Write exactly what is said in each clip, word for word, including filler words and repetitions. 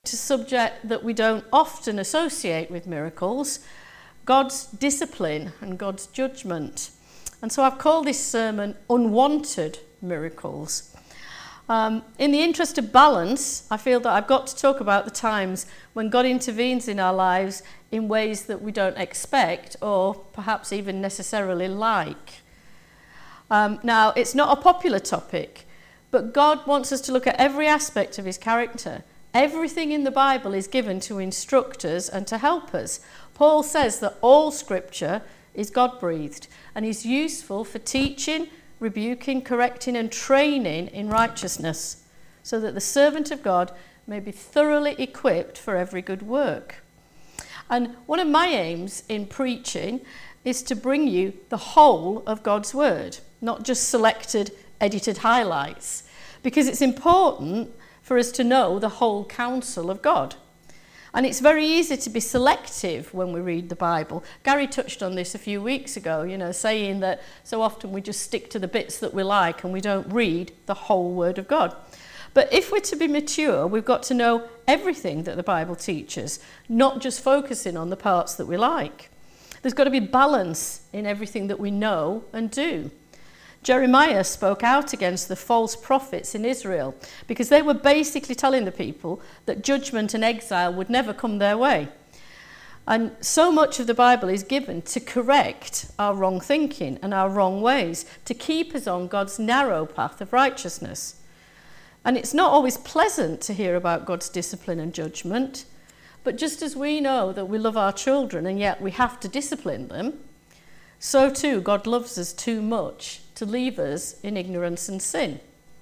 to a subject that we don't often associate with miracles, God's discipline and God's judgment. And so I've called this sermon Unwanted Miracles. Um, in the interest of balance, I feel that I've got to talk about the times when God intervenes in our lives in ways that we don't expect or perhaps even necessarily like. Um, now, it's not a popular topic, but God wants us to look at every aspect of his character. Everything in the Bible is given to instruct us and to help us. Paul says that all scripture is God-breathed and is useful for teaching, rebuking, correcting and training in righteousness, so that the servant of God may be thoroughly equipped for every good work. And one of my aims in preaching is to bring you the whole of God's word, not just selected, edited highlights, because it's important for us to know the whole counsel of God. And it's very easy to be selective when we read the Bible. Gary touched on this a few weeks ago, you know, saying that so often we just stick to the bits that we like and we don't read the whole Word of God. But if we're to be mature, we've got to know everything that the Bible teaches, not just focusing on the parts that we like. There's got to be balance in everything that we know and do. Jeremiah spoke out against the false prophets in Israel because they were basically telling the people that judgment and exile would never come their way. And so much of the Bible is given to correct our wrong thinking and our wrong ways, to keep us on God's narrow path of righteousness. And it's not always pleasant to hear about God's discipline and judgment, but just as we know that we love our children and yet we have to discipline them, so too God loves us too much to leave us in ignorance and sin.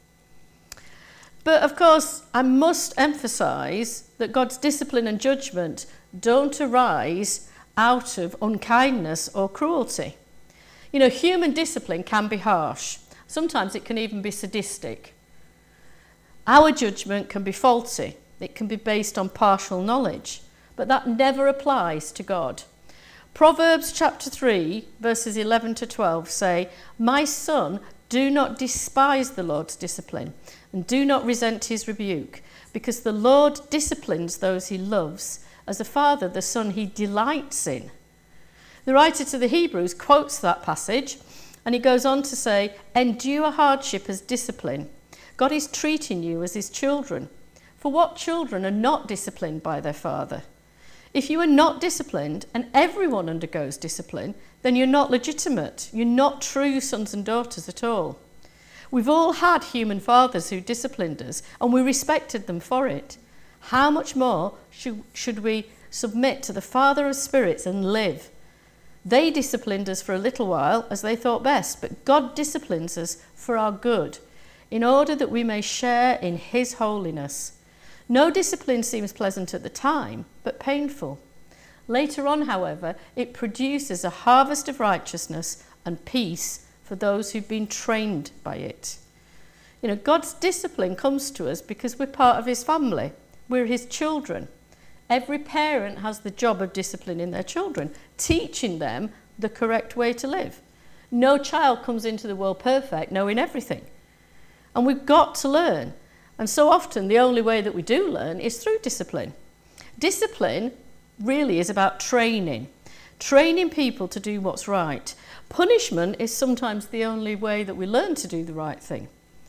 But of course, I must emphasize that God's discipline and judgment don't arise out of unkindness or cruelty. You know, human discipline can be harsh. Sometimes it can even be sadistic. Our judgment can be faulty. It can be based on partial knowledge, but that never applies to God. Proverbs chapter three, verses eleven to twelve say, "My son, do not despise the Lord's discipline, and do not resent his rebuke, because the Lord disciplines those he loves, as a father the son he delights in." The writer to the Hebrews quotes that passage, and he goes on to say, "Endure hardship as discipline. God is treating you as his children. For what children are not disciplined by their father? If you are not disciplined, and everyone undergoes discipline, then you're not legitimate. You're not true sons and daughters at all. We've all had human fathers who disciplined us, and we respected them for it. How much more should, should we submit to the Father of spirits and live? They disciplined us for a little while as they thought best, but God disciplines us for our good, in order that we may share in his holiness. No discipline seems pleasant at the time, but painful. Later on, however, it produces a harvest of righteousness and peace for those who've been trained by it." You know, God's discipline comes to us because we're part of his family. We're his children. Every parent has the job of disciplining their children, teaching them the correct way to live. No child comes into the world perfect, knowing everything. And we've got to learn. And so often the only way that we do learn is through discipline. Discipline really is about training, training people to do what's right. Punishment is sometimes the only way that we learn to do the right thing.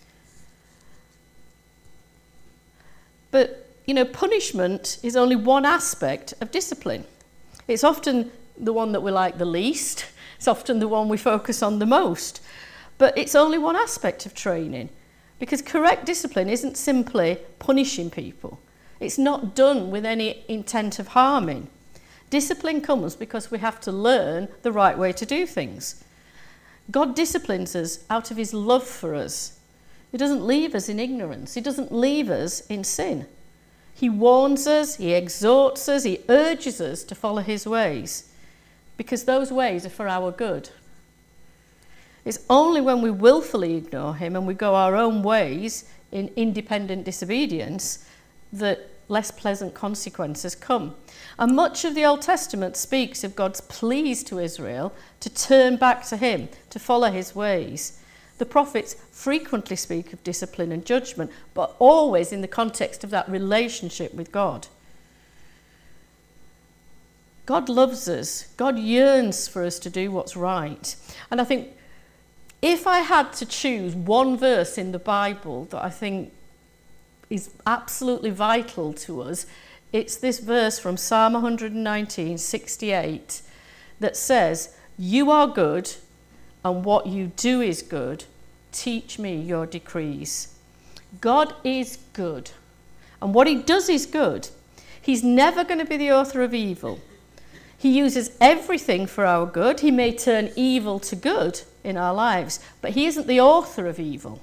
But, you know, punishment is only one aspect of discipline. It's often the one that we like the least. It's often the one we focus on the most. But it's only one aspect of training. Because correct discipline isn't simply punishing people. It's not done with any intent of harming. Discipline comes because we have to learn the right way to do things. God disciplines us out of his love for us. He doesn't leave us in ignorance. He doesn't leave us in sin. He warns us, he exhorts us, he urges us to follow his ways, because those ways are for our good. It's only when we willfully ignore him and we go our own ways in independent disobedience that less pleasant consequences come. And much of the Old Testament speaks of God's pleas to Israel to turn back to him, to follow his ways. The The prophets frequently speak of discipline and judgment, but always in the context of that relationship with God. God loves us. God yearns for us to do what's right. And I think if I had to choose one verse in the Bible that I think is absolutely vital to us, it's this verse from Psalm one nineteen, sixty-eight, that says, "You are good, and what you do is good. Teach me your decrees." God is good, and what he does is good. He's never going to be the author of evil. He uses everything for our good. He may turn evil to good in our lives, but he isn't the author of evil.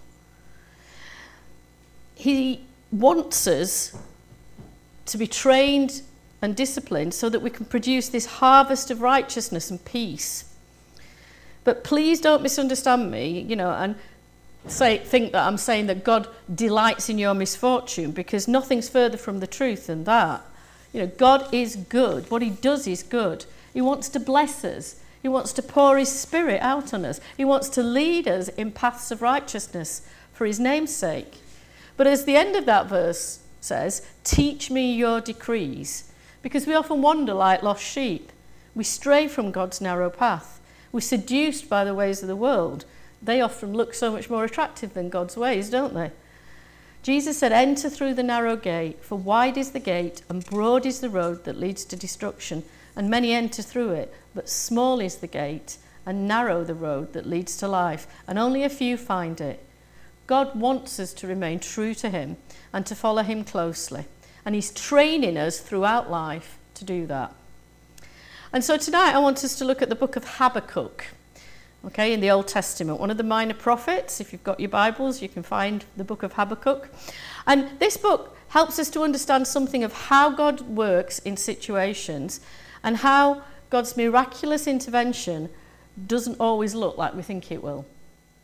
He wants us to be trained and disciplined so that we can produce this harvest of righteousness and peace. But please don't misunderstand me, you know, and say think that I'm saying that God delights in your misfortune, because nothing's further from the truth than that. You know, God is good. What he does is good. He wants to bless us. He wants to pour his spirit out on us. He wants to lead us in paths of righteousness for his name's sake. But as the end of that verse says, teach me your decrees, because we often wander like lost sheep. We stray from God's narrow path. We're seduced by the ways of the world. They often look so much more attractive than God's ways, don't they? Jesus said, enter through the narrow gate, for wide is the gate and broad is the road that leads to destruction, and many enter through it, but small is the gate and narrow the road that leads to life, and only a few find it. God wants us to remain true to him and to follow him closely, and he's training us throughout life to do that. And so tonight I want us to look at the book of Habakkuk, okay, in the Old Testament, one of the minor prophets. If you've got your Bibles, you can find the book of Habakkuk. And this book helps us to understand something of how God works in situations and how God's miraculous intervention doesn't always look like we think it will.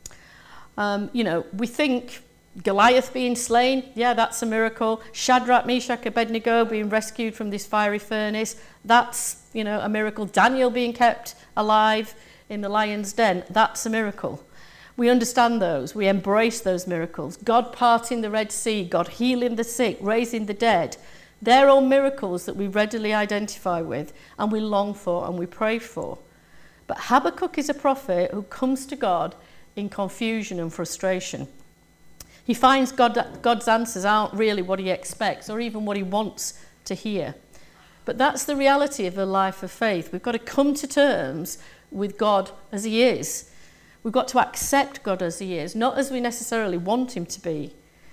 Um, you know, we think Goliath being slain, yeah, that's a miracle. Shadrach, Meshach, Abednego being rescued from this fiery furnace, that's, you know, a miracle. Daniel being kept alive in the lion's den, that's a miracle. We understand those. We embrace those miracles. God parting the Red Sea, God healing the sick, raising the dead. They're all miracles that we readily identify with and we long for and we pray for. But Habakkuk is a prophet who comes to God in confusion and frustration. He finds God, God's answers aren't really what he expects or even what he wants to hear. But that's the reality of a life of faith. We've got to come to terms with God as he is. We've got to accept God as he is, not as we necessarily want him to be.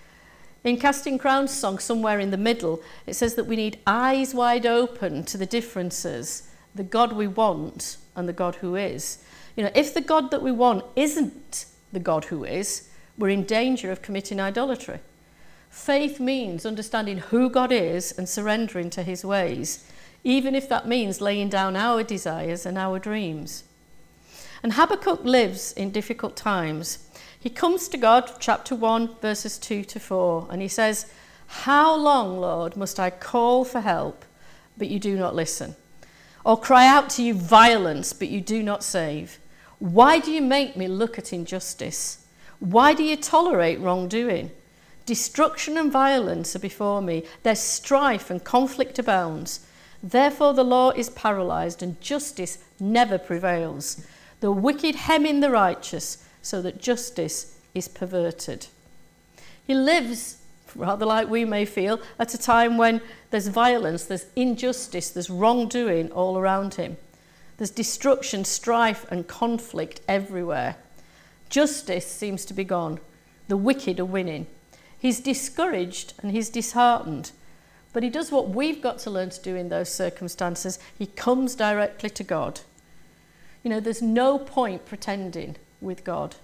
In Casting Crowns' song, Somewhere in the Middle, it says that we need eyes wide open to the differences, the God we want and the God who is. You know, if the God that we want isn't the God who is, we're in danger of committing idolatry. Faith means understanding who God is and surrendering to his ways, even if that means laying down our desires and our dreams. And Habakkuk lives in difficult times. He comes to God, chapter one, verses two to four, and he says, "How long, Lord, must I call for help, but you do not listen? Or cry out to you violence, but you do not save? Why do you make me look at injustice? Why do you tolerate wrongdoing? Destruction and violence are before me. There's strife and conflict abounds. Therefore the law is paralyzed and justice never prevails. The wicked hem in the righteous so that justice is perverted." He lives, rather like we may feel, at a time when there's violence, there's injustice, there's wrongdoing all around him. There's destruction, strife and conflict everywhere. Justice seems to be gone. The wicked are winning. He's discouraged and he's disheartened. But he does what we've got to learn to do in those circumstances. He comes directly to God. You know, there's no point pretending with God.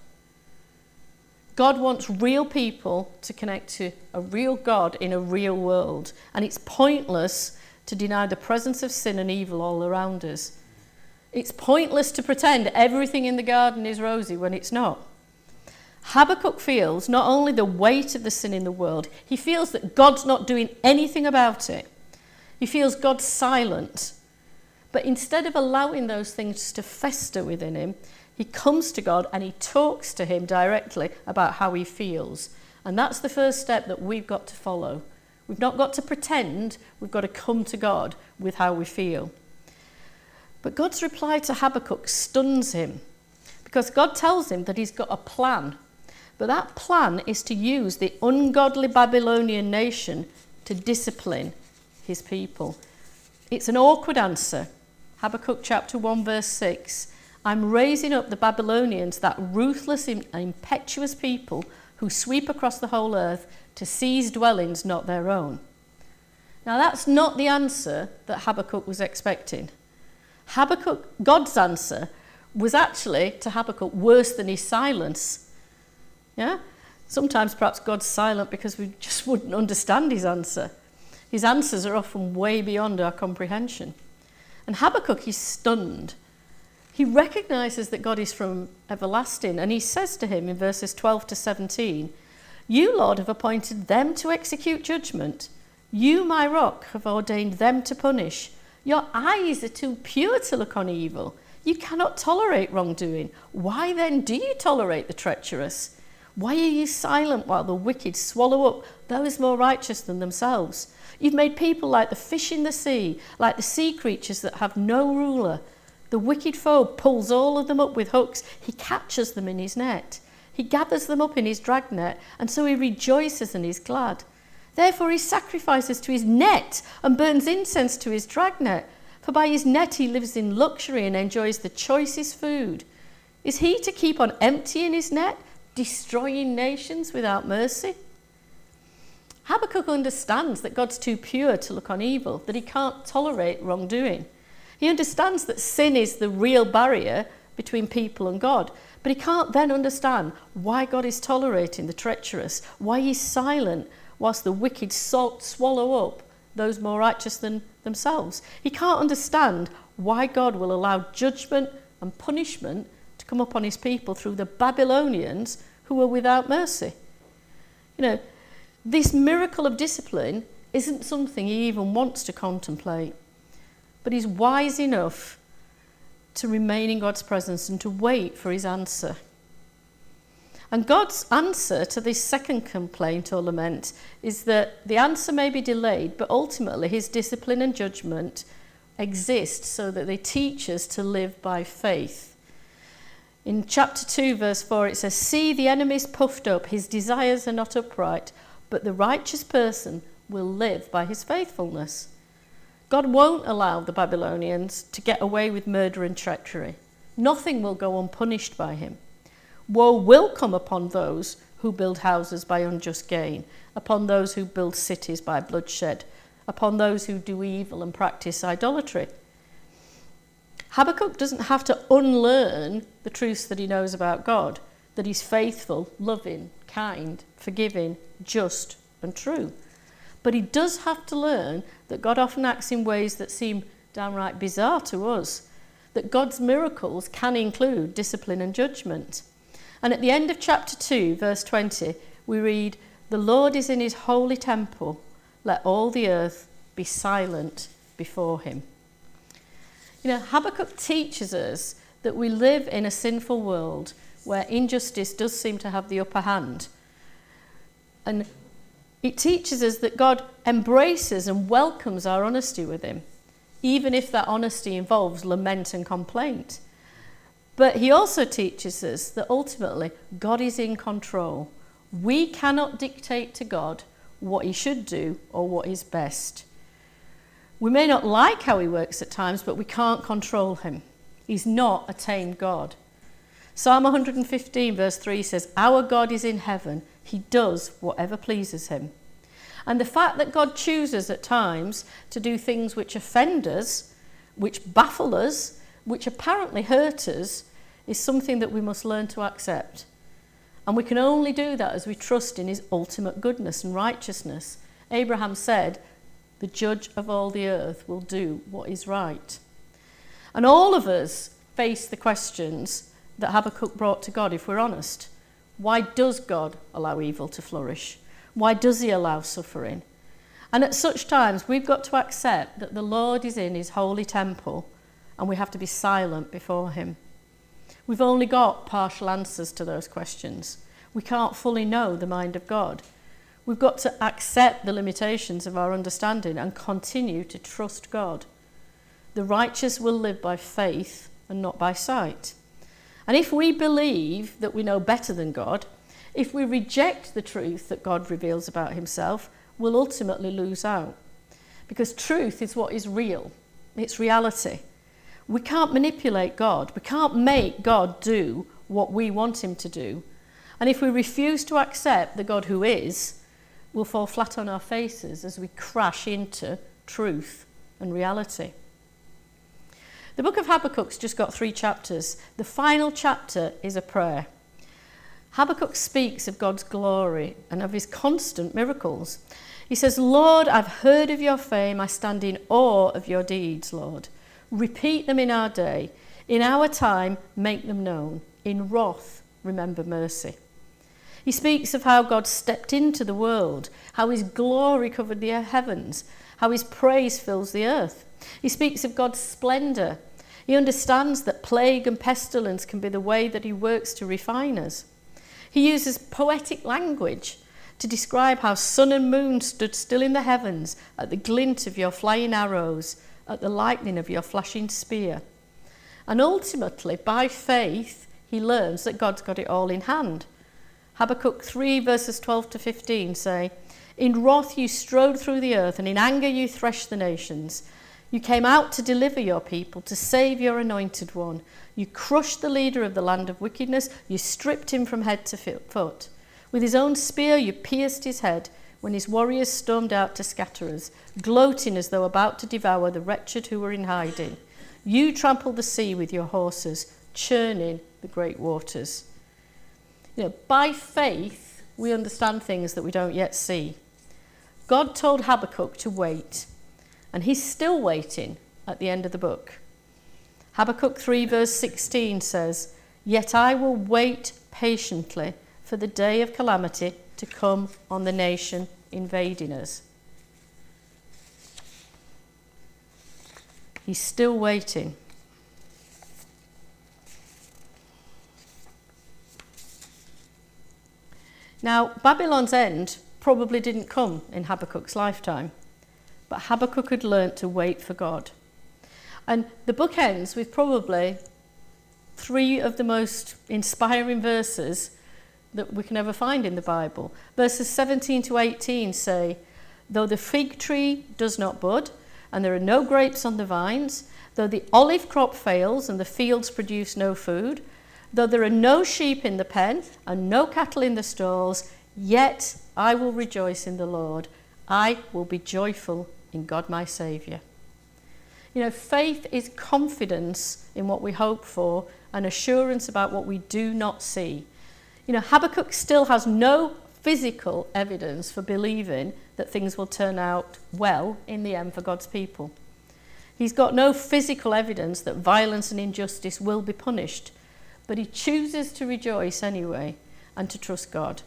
God wants real people to connect to a real God in a real world. And it's pointless to deny the presence of sin and evil all around us. It's pointless to pretend everything in the garden is rosy when it's not. Habakkuk feels not only the weight of the sin in the world, he feels that God's not doing anything about it. He feels God's silent. But instead of allowing those things to fester within him, He comes to God and he talks to him directly about how he feels. And that's the first step that we've got to follow. We've not got to pretend, we've got to come to God with how we feel. But God's reply to Habakkuk stuns him, because God tells him that he's got a plan. But that plan is to use the ungodly Babylonian nation to discipline his people. It's an awkward answer. Habakkuk chapter one verse six. I'm raising up the Babylonians, that ruthless and impetuous people who sweep across the whole earth to seize dwellings not their own. Now that's not the answer that Habakkuk was expecting. Habakkuk, God's answer was actually to Habakkuk worse than his silence. Yeah? Sometimes perhaps God's silent because we just wouldn't understand his answer. His answers are often way beyond our comprehension. And Habakkuk is stunned. He recognizes that God is from everlasting, and he says to him in verses twelve to seventeen, you, Lord, have appointed them to execute judgment. You, my rock, have ordained them to punish. Your eyes are too pure to look on evil. You cannot tolerate wrongdoing. Why then do you tolerate the treacherous? Why are you silent while the wicked swallow up those more righteous than themselves? You've made people like the fish in the sea, like the sea creatures that have no ruler. The wicked foe pulls all of them up with hooks. He catches them in his net. He gathers them up in his dragnet, and so he rejoices and is glad. Therefore he sacrifices to his net and burns incense to his dragnet. For by his net he lives in luxury and enjoys the choicest food. Is he to keep on emptying his net, destroying nations without mercy? Habakkuk understands that God's too pure to look on evil, that he can't tolerate wrongdoing. He understands that sin is the real barrier between people and God, but he can't then understand why God is tolerating the treacherous, why he's silent whilst the wicked swallow up those more righteous than themselves. He can't understand why God will allow judgment and punishment to come upon his people through the Babylonians who are without mercy. You know, this miracle of discipline isn't something he even wants to contemplate, but he's wise enough to remain in God's presence and to wait for his answer. And God's answer to this second complaint or lament is that the answer may be delayed, but ultimately his discipline and judgment exist so that they teach us to live by faith. In chapter two, verse four, it says, see, the enemy is puffed up, his desires are not upright, but the righteous person will live by his faithfulness. God won't allow the Babylonians to get away with murder and treachery. Nothing will go unpunished by him. Woe will come upon those who build houses by unjust gain, upon those who build cities by bloodshed, upon those who do evil and practice idolatry. Habakkuk doesn't have to unlearn the truths that he knows about God, that he's faithful, loving, kind, forgiving, just and true. But he does have to learn that God often acts in ways that seem downright bizarre to us, that God's miracles can include discipline and judgment. And at the end of chapter two, verse twenty, we read, the Lord is in his holy temple, let all the earth be silent before him. You know, Habakkuk teaches us that we live in a sinful world where injustice does seem to have the upper hand. And it teaches us that God embraces and welcomes our honesty with him, even if that honesty involves lament and complaint. But he also teaches us that ultimately God is in control. We cannot dictate to God what he should do or what is best. We may not like how he works at times, but we can't control him. He's not a tamed God. Psalm one hundred fifteen verse three says, our God is in heaven. He does whatever pleases him. And the fact that God chooses at times to do things which offend us, which baffle us, which apparently hurt us, is something that we must learn to accept. And we can only do that as we trust in his ultimate goodness and righteousness. Abraham said, the judge of all the earth will do what is right. And all of us face the questions that Habakkuk brought to God, if we're honest. Why does God allow evil to flourish? Why does he allow suffering? And at such times, we've got to accept that the Lord is in his holy temple and we have to be silent before him. We've only got partial answers to those questions. We can't fully know the mind of God. We've got to accept the limitations of our understanding and continue to trust God. The righteous will live by faith and not by sight. And if we believe that we know better than God, if we reject the truth that God reveals about himself, we'll ultimately lose out. Because truth is what is real. It's reality. We can't manipulate God. We can't make God do what we want him to do. And if we refuse to accept the God who is, we'll fall flat on our faces as we crash into truth and reality. The book of Habakkuk's just got three chapters. The final chapter is a prayer. Habakkuk speaks of God's glory and of his constant miracles. He says, Lord, I've heard of your fame. I stand in awe of your deeds, Lord. Repeat them in our day. In our time, make them known. In wrath, remember mercy. He speaks of how God stepped into the world, how his glory covered the heavens, how his praise fills the earth. He speaks of God's splendour. He understands that plague and pestilence can be the way that he works to refine us. He uses poetic language to describe how sun and moon stood still in the heavens at the glint of your flying arrows, at the lightning of your flashing spear. And ultimately, by faith, he learns that God's got it all in hand. Habakkuk three verses twelve to fifteen say, In wrath you strode through the earth, and in anger you threshed the nations. You came out to deliver your people, to save your anointed one. You crushed the leader of the land of wickedness. You stripped him from head to foot. With his own spear you pierced his head when his warriors stormed out to scatter us, gloating as though about to devour the wretched who were in hiding. You trampled the sea with your horses, churning the great waters. You know, by faith, we understand things that we don't yet see. God told Habakkuk to wait, and he's still waiting at the end of the book. Habakkuk three verse sixteen says, Yet I will wait patiently for the day of calamity to come on the nation invading us. He's still waiting. Now, Babylon's end probably didn't come in Habakkuk's lifetime, but Habakkuk had learnt to wait for God. And the book ends with probably three of the most inspiring verses that we can ever find in the Bible. Verses seventeen to eighteen say, Though the fig tree does not bud, and there are no grapes on the vines, though the olive crop fails and the fields produce no food, though there are no sheep in the pen and no cattle in the stalls, yet I will rejoice in the Lord. I will be joyful in God my Saviour. You know, faith is confidence in what we hope for and assurance about what we do not see. You know, Habakkuk still has no physical evidence for believing that things will turn out well in the end for God's people. He's got no physical evidence that violence and injustice will be punished, but he chooses to rejoice anyway and to trust God.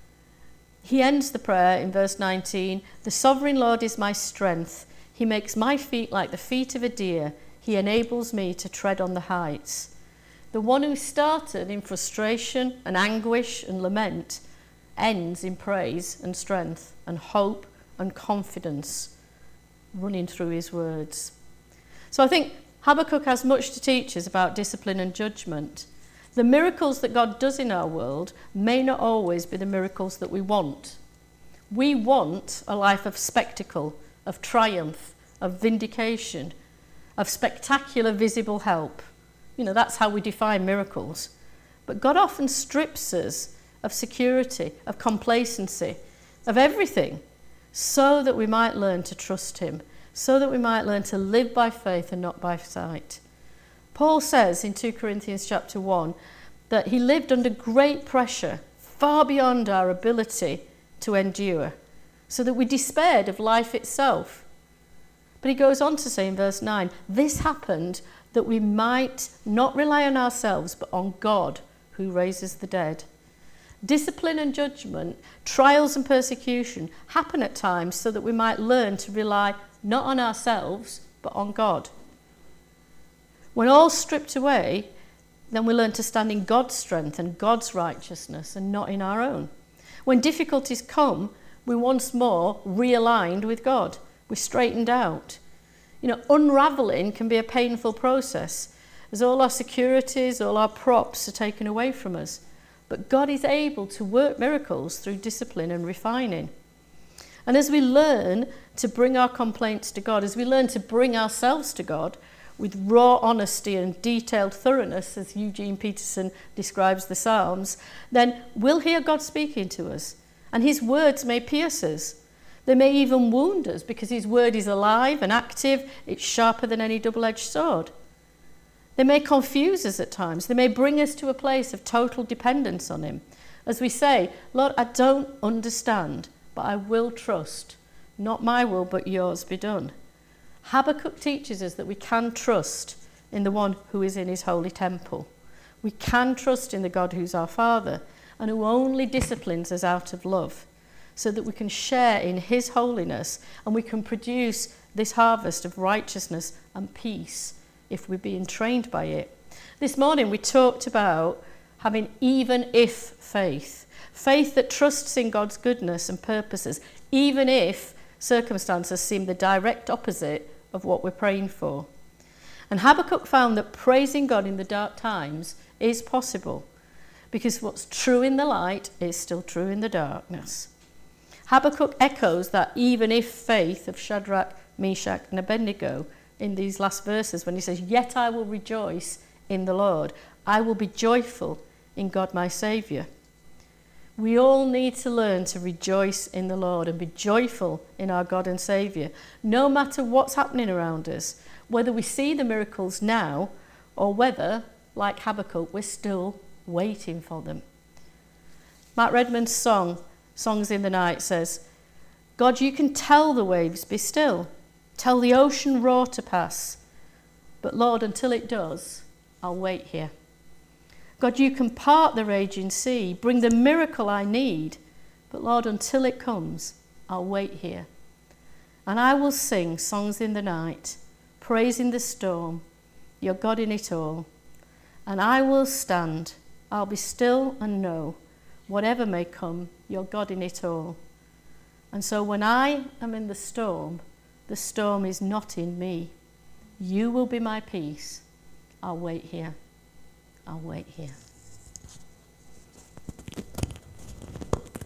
He ends the prayer in verse nineteen, The sovereign Lord is my strength. He makes my feet like the feet of a deer. He enables me to tread on the heights. The one who started in frustration and anguish and lament ends in praise and strength and hope and confidence running through his words. So I think Habakkuk has much to teach us about discipline and judgment. The miracles that God does in our world may not always be the miracles that we want. We want a life of spectacle, of triumph, of vindication, of spectacular visible help. You know, that's how we define miracles. But God often strips us of security, of complacency, of everything, so that we might learn to trust him, so that we might learn to live by faith and not by sight. Paul says in Second Corinthians chapter one that he lived under great pressure, far beyond our ability to endure, so that we despaired of life itself. But he goes on to say in verse nine, this happened that we might not rely on ourselves, but on God who raises the dead. Discipline and judgment, trials and persecution happen at times so that we might learn to rely not on ourselves, but on God. When all stripped away, then we learn to stand in God's strength and God's righteousness and not in our own. When difficulties come, we're once more realigned with God. We're straightened out. You know, unraveling can be a painful process, as all our securities, all our props are taken away from us. But God is able to work miracles through discipline and refining. And as we learn to bring our complaints to God, as we learn to bring ourselves to God with raw honesty and detailed thoroughness, as Eugene Peterson describes the Psalms, then we'll hear God speaking to us. And his words may pierce us. They may even wound us because his word is alive and active. It's sharper than any double-edged sword. They may confuse us at times. They may bring us to a place of total dependence on him. As we say, Lord, I don't understand, but I will trust. Not my will, but yours be done. Habakkuk teaches us that we can trust in the one who is in his holy temple. We can trust in the God who's our Father and who only disciplines us out of love, so that we can share in his holiness and we can produce this harvest of righteousness and peace if we're being trained by it. This morning we talked about having even if faith. Faith that trusts in God's goodness and purposes, even if circumstances seem the direct opposite of what we're praying for. And Habakkuk found that praising God in the dark times is possible, because what's true in the light is still true in the darkness. Habakkuk echoes that even if faith of Shadrach, Meshach and Abednego in these last verses when he says, "Yet I will rejoice in the Lord. I will be joyful in God my Saviour." We all need to learn to rejoice in the Lord and be joyful in our God and Saviour, no matter what's happening around us, whether we see the miracles now or whether, like Habakkuk, we're still waiting for them. Matt Redman's song, Songs in the Night, says, "God, you can tell the waves be still, tell the ocean roar to pass, but Lord, until it does, I'll wait here. God, you can part the raging sea, bring the miracle I need, but Lord, until it comes, I'll wait here. And I will sing songs in the night, praising the storm, your God in it all. And I will stand, I'll be still and know, whatever may come, your God in it all. And so when I am in the storm, the storm is not in me. You will be my peace. I'll wait here. I'll wait here."